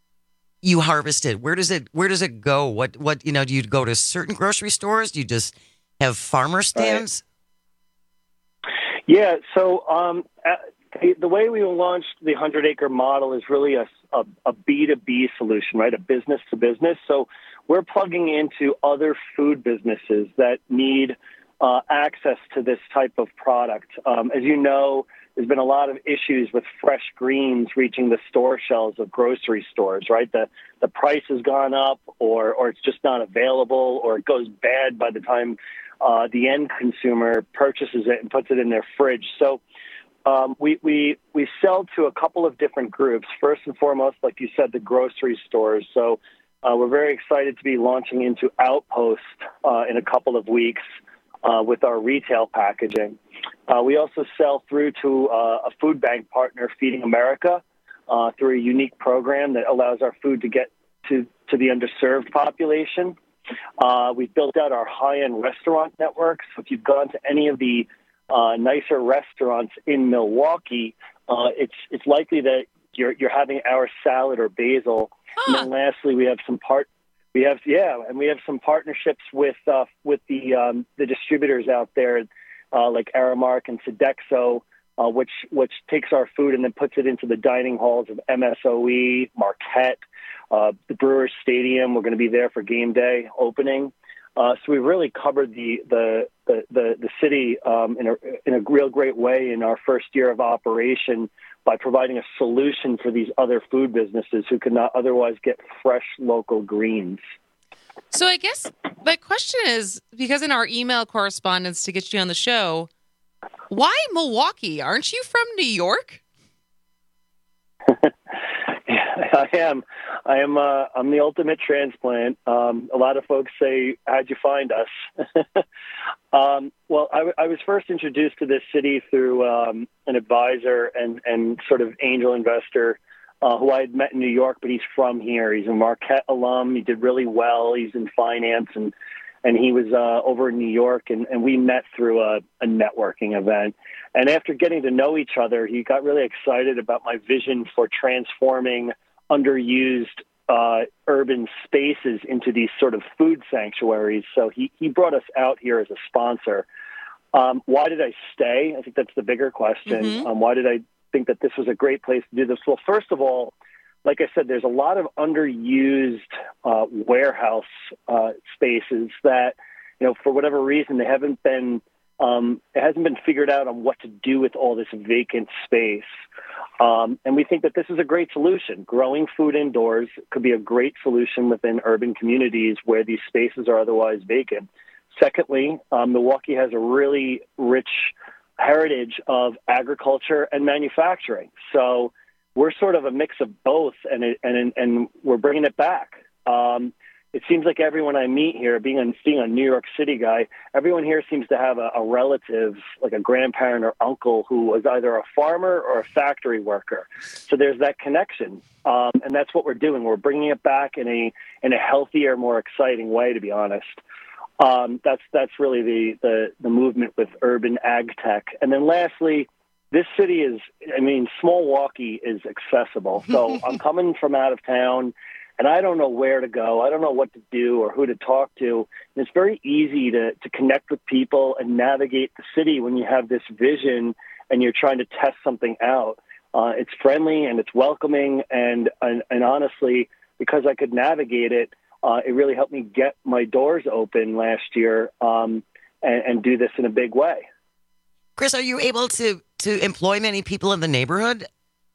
you harvest it? Where does it Where does it go? What What you know? Do you go to certain grocery stores? Do you just have farmer stands? Right. Yeah. So um, the way we launched the hundred acre model is really a, a, a B two B solution, right? A business to business. So we're plugging into other food businesses that need uh, access to this type of product. Um, as you know, there's been a lot of issues with fresh greens reaching the store shelves of grocery stores, right? The the price has gone up, or or it's just not available, or it goes bad by the time uh, the end consumer purchases it and puts it in their fridge. So um, we, we, we sell to a couple of different groups. First and foremost, like you said, the grocery stores. So uh, we're very excited to be launching into Outpost uh, in a couple of weeks uh, with our retail packaging. Uh, we also sell through to uh, a food bank partner, Feeding America, uh, through a unique program that allows our food to get to, to the underserved population. Uh, we've built out our high-end restaurant network. So if you've gone to any of the uh, nicer restaurants in Milwaukee, uh, it's it's likely that you're you're having our salad or basil. Huh. And then lastly, we have some part. We have yeah, and we have some partnerships with uh, with the um, the distributors out there, uh, like Aramark and Sodexo, uh, which which takes our food and then puts it into the dining halls of M S O E, Marquette, uh, the Brewers Stadium. We're going to be there for game day opening. Uh, so we've really covered the the the the, the city um, in a in a real great way in our first year of operation by providing a solution for these other food businesses who could not otherwise get fresh local greens. So I guess my question is, because in our email correspondence to get you on the show, why Milwaukee? Aren't you from New York? I am. I am. Uh, I'm the ultimate transplant. Um, a lot of folks say, "How'd you find us?" um, well, I, I was first introduced to this city through um, an advisor and, and sort of angel investor uh, who I had met in New York, but he's from here. He's a Marquette alum. He did really well. He's in finance, and and he was uh, over in New York, and, and we met through a, a networking event. And after getting to know each other, he got really excited about my vision for transforming underused uh, urban spaces into these sort of food sanctuaries. So he, he brought us out here as a sponsor. Um, why did I stay? I think that's the bigger question. Mm-hmm. Um, why did I think that this was a great place to do this? Well, first of all, like I said, there's a lot of underused uh, warehouse uh, spaces that, you know, for whatever reason, they haven't been, um, it hasn't been figured out on what to do with all this vacant space. Um, and we think that this is a great solution. Growing food indoors could be a great solution within urban communities where these spaces are otherwise vacant. Secondly, um, Milwaukee has a really rich heritage of agriculture and manufacturing. So we're sort of a mix of both, and it, and and we're bringing it back. Um, it seems like everyone I meet here, being a, being a New York City guy, everyone here seems to have a, a relative, like a grandparent or uncle, who was either a farmer or a factory worker. So there's that connection, um, and that's what we're doing. We're bringing it back in a in a healthier, more exciting way, to be honest. Um, that's that's really the, the, the movement with urban ag tech. And then lastly, this city is, I mean, small Milwaukee is accessible. So I'm coming from out of town, and I don't know where to go. I don't know what to do or who to talk to. And it's very easy to, to connect with people and navigate the city when you have this vision and you're trying to test something out. Uh, it's friendly and it's welcoming, and, and, and honestly, because I could navigate it, Uh, it really helped me get my doors open last year um, and, and do this in a big way. Chris, are you able to, to employ many people in the neighborhood?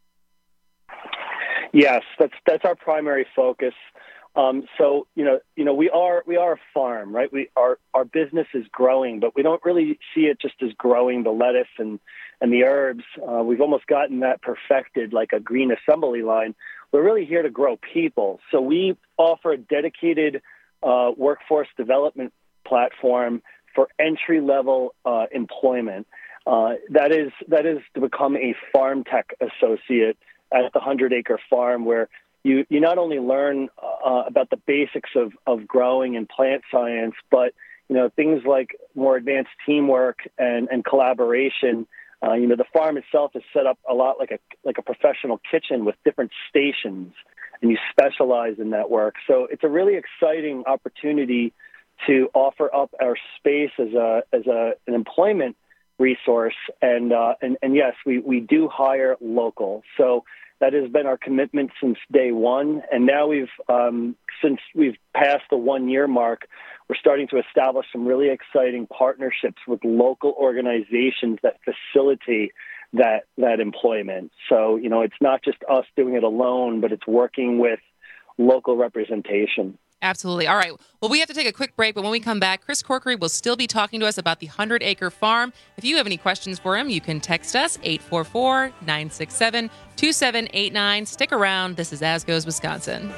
Yes, that's that's our primary focus. Um, so you know, you know, we are we are a farm, right? We our our business is growing, but we don't really see it just as growing the lettuce and and the herbs. Uh, we've almost gotten that perfected, like a green assembly line. We're really here to grow people. So we offer a dedicated uh, workforce development platform for entry-level uh, employment. Uh, that is that is to become a farm tech associate at the Hundred Acre Farm, where you, you not only learn uh, about the basics of, of growing and plant science, but you know things like more advanced teamwork and, and collaboration. Uh, you know, the farm itself is set up a lot like a like a professional kitchen with different stations, and you specialize in that work. So it's a really exciting opportunity to offer up our space as a as a an employment resource. And uh, and and yes, we we do hire local. So that has been our commitment since day one. And now we've um, since we've passed the one year mark, we're starting to establish some really exciting partnerships with local organizations that facilitate that that employment. So, you know, it's not just us doing it alone, but it's working with local representation. Absolutely. All right. Well, we have to take a quick break, but when we come back, Chris Corkery will still be talking to us about the Hundred Acre Farm. If you have any questions for him, you can text us eight four four, nine six seven, two seven eight nine. Stick around. This is As Goes Wisconsin.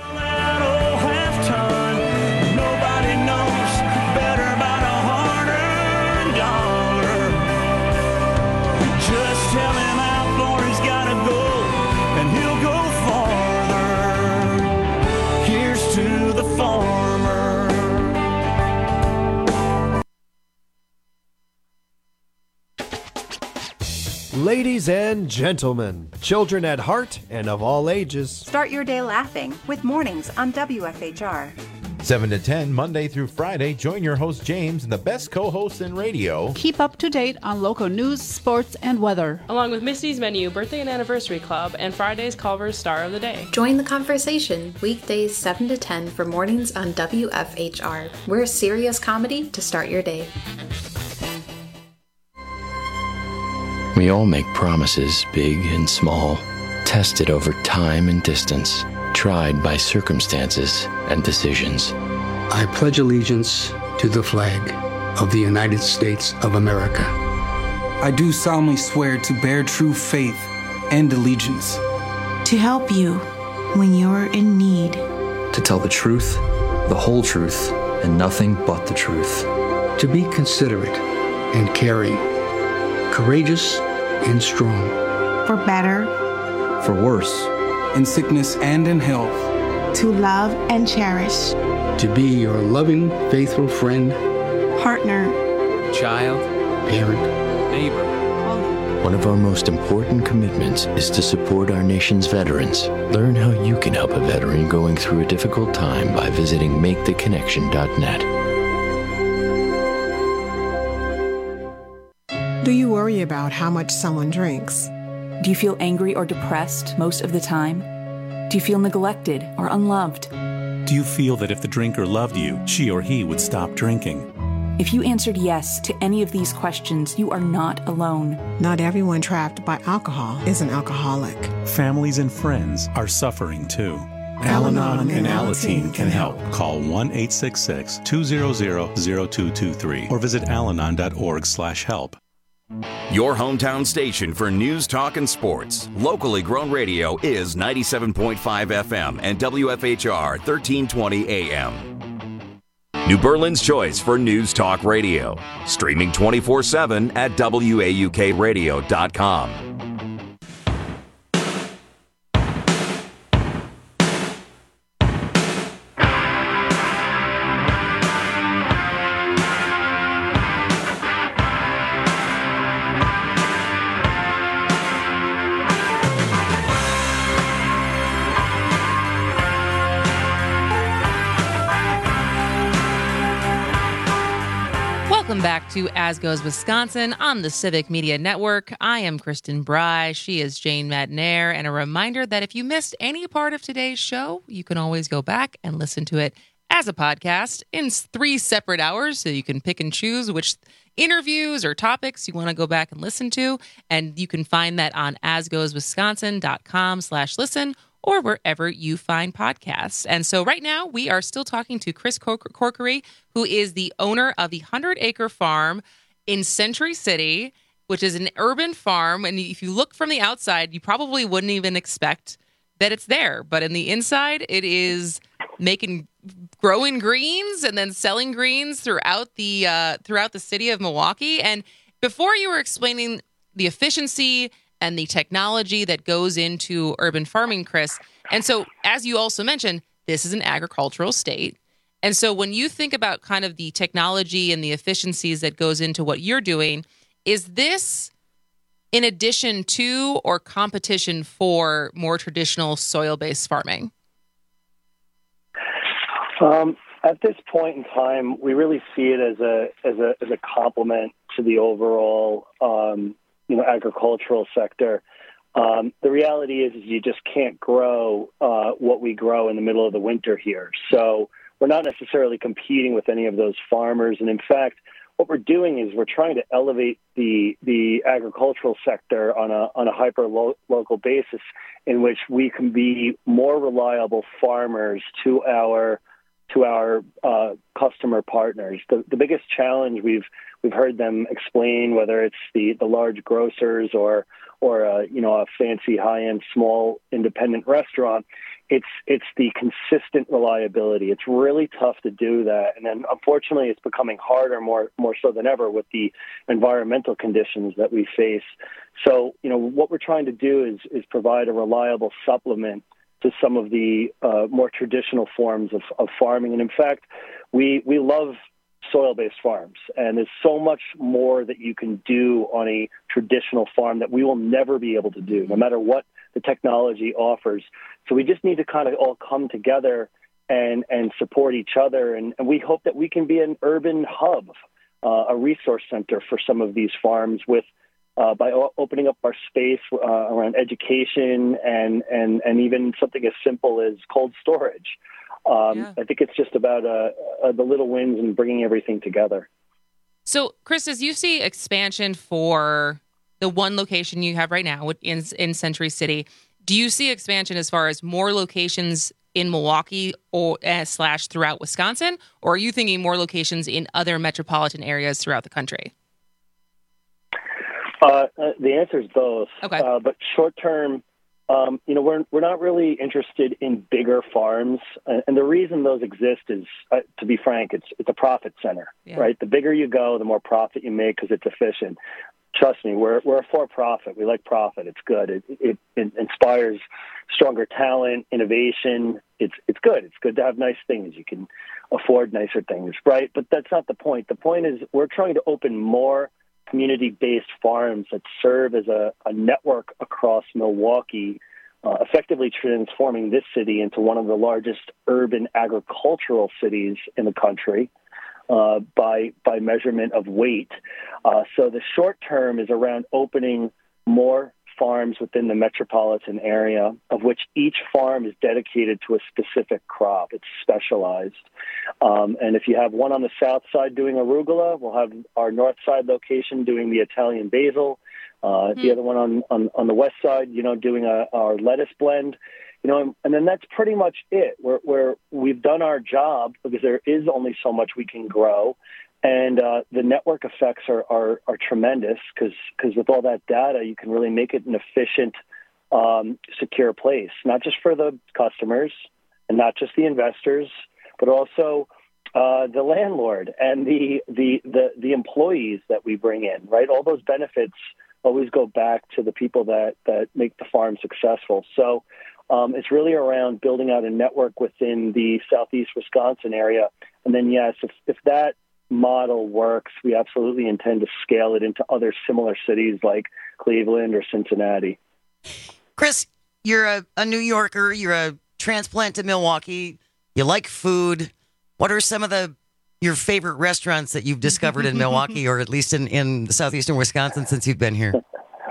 Nobody knows better about a hard-earned dollar. Just tell him how far he's got to go, and he'll go farther. Here's to the farmer. Ladies and gentlemen, children at heart and of all ages. Start your day laughing with Mornings on W F H R. seven to ten, Monday through Friday. Join your host, James, and the best co-hosts in radio. Keep up to date on local news, sports, and weather. Along with Misty's Menu, Birthday and Anniversary Club, and Friday's Culver's Star of the Day. Join the conversation weekdays seven to ten for Mornings on W F H R. We're serious comedy to start your day. We all make promises, big and small, tested over time and distance, tried by circumstances and decisions. I pledge allegiance to the flag of the United States of America. I do solemnly swear to bear true faith and allegiance. To help you when you're in need. To tell the truth, the whole truth, and nothing but the truth. To be considerate and caring. Courageous and strong. For better. For worse. In sickness and in health. To love and cherish. To be your loving, faithful friend. Partner. Child. Parent. Neighbor. One of our most important commitments is to support our nation's veterans. Learn how you can help a veteran going through a difficult time by visiting make the connection dot net. Do you worry about how much someone drinks? Do you feel angry or depressed most of the time? Do you feel neglected or unloved? Do you feel that if the drinker loved you, she or he would stop drinking? If you answered yes to any of these questions, you are not alone. Not everyone trapped by alcohol is an alcoholic. Families and friends are suffering too. Al-Anon and and Alateen can help. Call one eight six six, two zero zero, zero two two three or visit alanon dot org slash help. Your hometown station for news, talk, and sports. Locally grown radio is ninety-seven point five F M and W F H R thirteen twenty A M. New Berlin's choice for news talk radio. Streaming twenty-four seven at W A U K radio dot com. Welcome back to As Goes Wisconsin on the Civic Media Network. I am Kristen Bry. She is Jane Madnair. And a reminder that if you missed any part of today's show, you can always go back and listen to it as a podcast in three separate hours. So you can pick and choose which interviews or topics you want to go back and listen to. And you can find that on asgoeswisconsin.com slash listen or wherever you find podcasts. And so right now we are still talking to Chris Corkery, who is the owner of the Hundred Acre Farm in Century City, which is an urban farm. And if you look from the outside, you probably wouldn't even expect that it's there. But in the inside, it is making growing greens and then selling greens throughout the uh, throughout the city of Milwaukee. And before you were explaining the efficiency and the technology that goes into urban farming, Chris. And so, as you also mentioned, this is an agricultural state. And so when you think about kind of the technology and the efficiencies that goes into what you're doing, is this in addition to or competition for more traditional soil-based farming? Um, at this point in time, we really see it as a as a as a complement to the overall um, you know, agricultural sector. Um, the reality is, is you just can't grow uh, what we grow in the middle of the winter here. So we're not necessarily competing with any of those farmers. And in fact, what we're doing is we're trying to elevate the the agricultural sector on a on a hyper lo- local basis, in which we can be more reliable farmers to our to our uh, customer partners. The, the biggest challenge we've we've heard them explain, whether it's the, the large grocers or or uh, you know a fancy high-end small independent restaurant, it's it's the consistent reliability. It's really tough to do that, and then unfortunately, it's becoming harder more more so than ever with the environmental conditions that we face. So you know what we're trying to do is is provide a reliable supplement to some of the uh, more traditional forms of, of farming. And in fact, we we love soil-based farms, and there's so much more that you can do on a traditional farm that we will never be able to do, no matter what the technology offers. So we just need to kind of all come together and, and support each other, and, and we hope that we can be an urban hub, uh, a resource center for some of these farms with Uh, by o- opening up our space uh, around education and, and, and even something as simple as cold storage. Um, yeah. I think it's just about uh, uh, the little wins and bringing everything together. So, Chris, as you see expansion for the one location you have right now in, in Century City, do you see expansion as far as more locations in Milwaukee or uh, slash throughout Wisconsin, or are you thinking more locations in other metropolitan areas throughout the country? Uh, uh, the answer is both. Okay. Uh, but short term, um, you know, we're we're not really interested in bigger farms, and, and the reason those exist is, uh, to be frank, it's it's a profit center, yeah. right? The bigger you go, the more profit you make because it's efficient. Trust me, we're we're a for-profit. We like profit. It's good. It, it it inspires stronger talent, innovation. It's it's good. It's good to have nice things. You can afford nicer things, right? But that's not the point. The point is we're trying to open more community-based farms that serve as a, a network across Milwaukee, uh, effectively transforming this city into one of the largest urban agricultural cities in the country uh, by by measurement of weight. Uh, so the short term is around opening more farms within the metropolitan area, of which each farm is dedicated to a specific crop. It's specialized. Um, and if you have one on the south side doing arugula, we'll have our north side location doing the Italian basil. Uh, mm-hmm. The other one on, on, on the west side, you know, doing a, our lettuce blend. You know, and, and then that's pretty much it. Where where we've done our job because there is only so much we can grow. And uh, the network effects are, are, are tremendous because because with all that data, you can really make it an efficient, um, secure place, not just for the customers and not just the investors, but also uh, the landlord and the, the, the, the employees that we bring in, right? All those benefits always go back to the people that, that make the farm successful. So um, it's really around building out a network within the southeast Wisconsin area. And then, yes, if, if that model works, we absolutely intend to scale it into other similar cities like Cleveland or Cincinnati. Chris, you're a, a New Yorker. You're a transplant to Milwaukee. You like food. What are some of the your favorite restaurants that you've discovered in Milwaukee, or at least in, in southeastern Wisconsin since you've been here?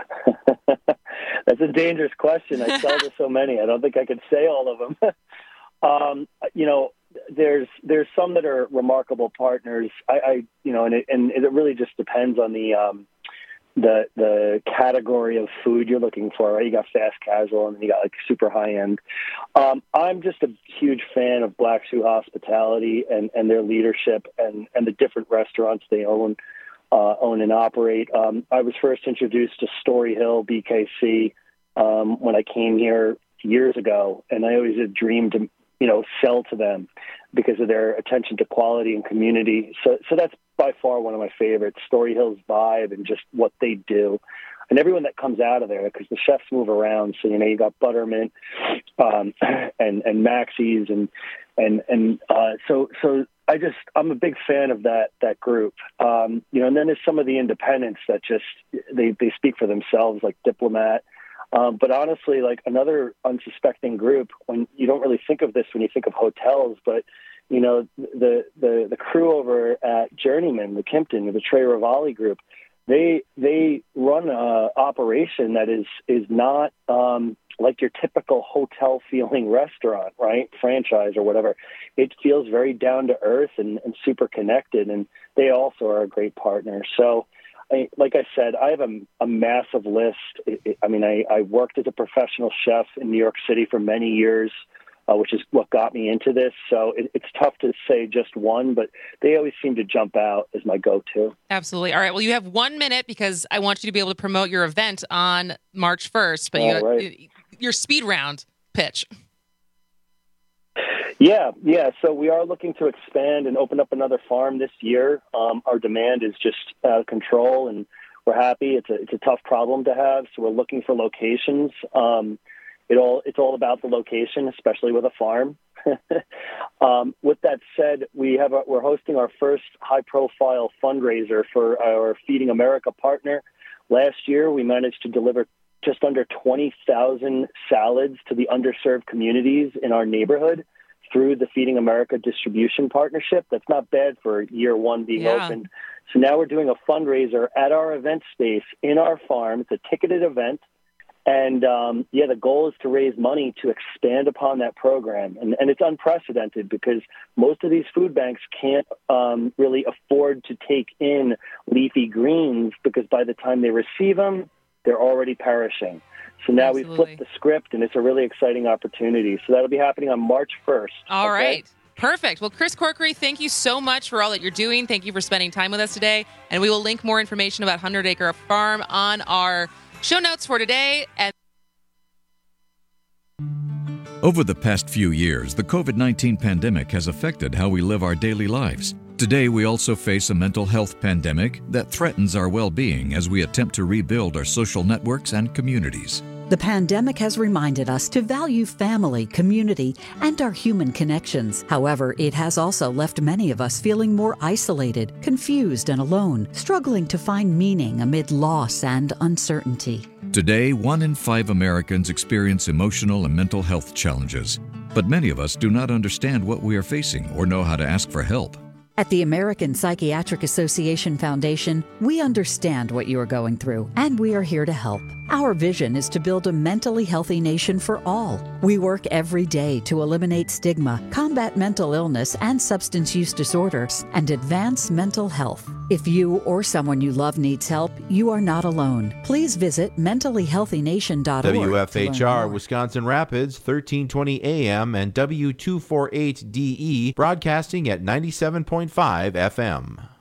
That's a dangerous question. I sell to so many. I don't think I could say all of them. um, you know, There's there's some that are remarkable partners. I, I you know, and it, and it really just depends on the um, the the category of food you're looking for. Right, you got fast casual, and then you got like super high end. Um, I'm just a huge fan of Black Shoe Hospitality and, and their leadership and, and the different restaurants they own uh, own and operate. Um, I was first introduced to Story Hill B K C um, when I came here years ago, and I always had dreamed to, you know, sell to them because of their attention to quality and community. So, so that's by far one of my favorites, Story Hill's vibe and just what they do. And everyone that comes out of there, because the chefs move around. So, you know, you got Buttermint um, and, and Maxie's. And, and, and uh, so, so I just, I'm a big fan of that, that group. Um, you know, and then there's some of the independents that just, they, they speak for themselves, like Diplomat. Um, but honestly, like another unsuspecting group, when you don't really think of this when you think of hotels, but, you know, the the, the crew over at Journeyman, the Kimpton, the Trey Rivali group, they they run a operation that is is not um, like your typical hotel feeling restaurant, right? Franchise or whatever. It feels very down to earth and, and super connected, and they also are a great partner. So, I, like I said, I have a, a massive list. It, it, I mean, I, I worked as a professional chef in New York City for many years, uh, which is what got me into this. So it, it's tough to say just one, but they always seem to jump out as my go-to. Absolutely. All right. Well, you have one minute because I want you to be able to promote your event on March first. But you, right. your speed round pitch. Yeah, yeah. So we are looking to expand and open up another farm this year. Um, our demand is just out of control, and we're happy. It's a it's a tough problem to have, so we're looking for locations. Um, it all it's all about the location, especially with a farm. um, with that said, we have a, we're hosting our first high-profile fundraiser for our Feeding America partner. Last year, we managed to deliver just under twenty thousand salads to the underserved communities in our neighborhood through the Feeding America distribution partnership. That's not bad for year one being yeah. opened. So now we're doing a fundraiser at our event space in our farm. It's a ticketed event. And, um, yeah, the goal is to raise money to expand upon that program. And, and it's unprecedented because most of these food banks can't um, really afford to take in leafy greens because by the time they receive them, they're already perishing. So now Absolutely. we've flipped the script, and it's a really exciting opportunity. So that'll be happening on March first. All okay? right. Perfect. Well, Chris Corkery, thank you so much for all that you're doing. Thank you for spending time with us today. And we will link more information about Hundred Acre Farm on our show notes for today. And over the past few years, the covid nineteen pandemic has affected how we live our daily lives. Today, we also face a mental health pandemic that threatens our well-being as we attempt to rebuild our social networks and communities. The pandemic has reminded us to value family, community, and our human connections. However, it has also left many of us feeling more isolated, confused, and alone, struggling to find meaning amid loss and uncertainty. Today, one in five Americans experience emotional and mental health challenges, but many of us do not understand what we are facing or know how to ask for help. At the American Psychiatric Association Foundation, we understand what you are going through, and we are here to help. Our vision is to build a mentally healthy nation for all. We work every day to eliminate stigma, combat mental illness and substance use disorders, and advance mental health. If you or someone you love needs help, you are not alone. Please visit mentally healthy nation dot org. W F H R Wisconsin Rapids, thirteen twenty A M and W two forty-eight D E, broadcasting at ninety-seven point five F M.